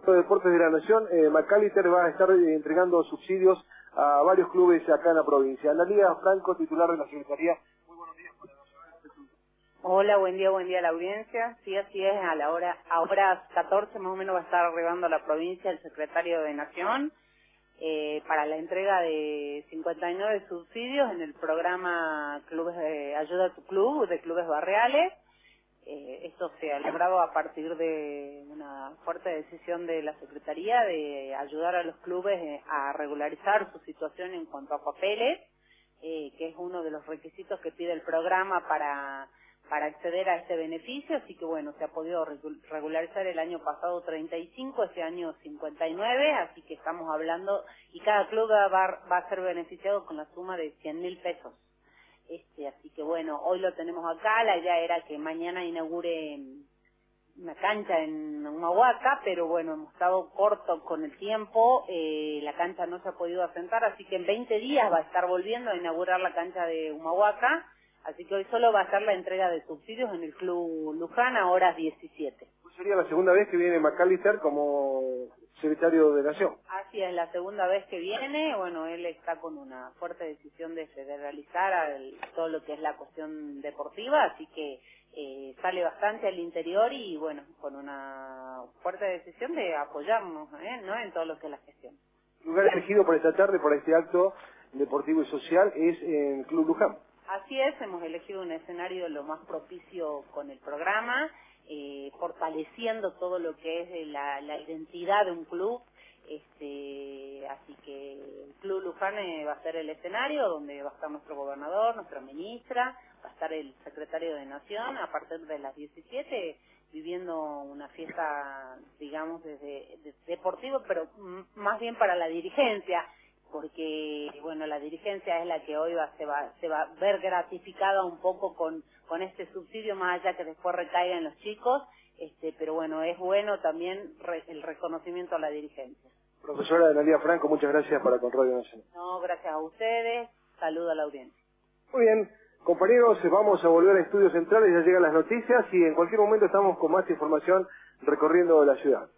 de Deportes de la Nación, McAllister va a estar entregando subsidios a varios clubes acá en la provincia. Analía Franco, titular de la Secretaría. Hola, buen día a la audiencia. Sí, así es, a horas 14 más o menos va a estar arribando a la provincia el secretario de Nación para la entrega de 59 subsidios en el programa Clubes de Ayuda a tu Club, de clubes barriales. Esto se ha logrado a partir de una fuerte decisión de la Secretaría de ayudar a los clubes a regularizar su situación en cuanto a papeles, que es uno de los requisitos que pide el programa para acceder a este beneficio. Así que bueno, se ha podido regularizar el año pasado 35, este año 59, así que estamos hablando, y cada club va a ser beneficiado con la suma de 100.000 pesos. Así que bueno, hoy lo tenemos acá. La idea era que mañana inaugure una cancha en Humahuaca, pero bueno, hemos estado cortos con el tiempo, la cancha no se ha podido asentar, así que en 20 días va a estar volviendo a inaugurar la cancha de Humahuaca, así que hoy solo va a ser la entrega de subsidios en el Club Luján a horas 17. Sería la segunda vez que viene McAllister como secretario de Nación. Así es, la segunda vez que viene. Bueno, él está con una fuerte decisión de federalizar todo lo que es la cuestión deportiva, así que sale bastante al interior y bueno, con una fuerte decisión de apoyarnos, ¿no? En todo lo que es la gestión. El lugar elegido para esta tarde, para este acto deportivo y social, es en Club Luján. Así es, hemos elegido un escenario lo más propicio con el programa, fortaleciendo todo lo que es la identidad de un club. Así que el Club Luján va a ser el escenario donde va a estar nuestro gobernador, nuestra ministra, va a estar el secretario de Nación a partir de las 17, viviendo una fiesta, digamos, desde deportivo, pero más bien para la dirigencia, porque bueno, la dirigencia es la que hoy se va a ver gratificada un poco con este subsidio, más allá que después recaiga en los chicos, pero bueno, es bueno también el reconocimiento a la dirigencia. Profesora Analía Franco, muchas gracias para con Radio Nacional. No, gracias a ustedes, saludo a la audiencia. Muy bien, compañeros, vamos a volver a Estudios Centrales, ya llegan las noticias y en cualquier momento estamos con más información recorriendo la ciudad.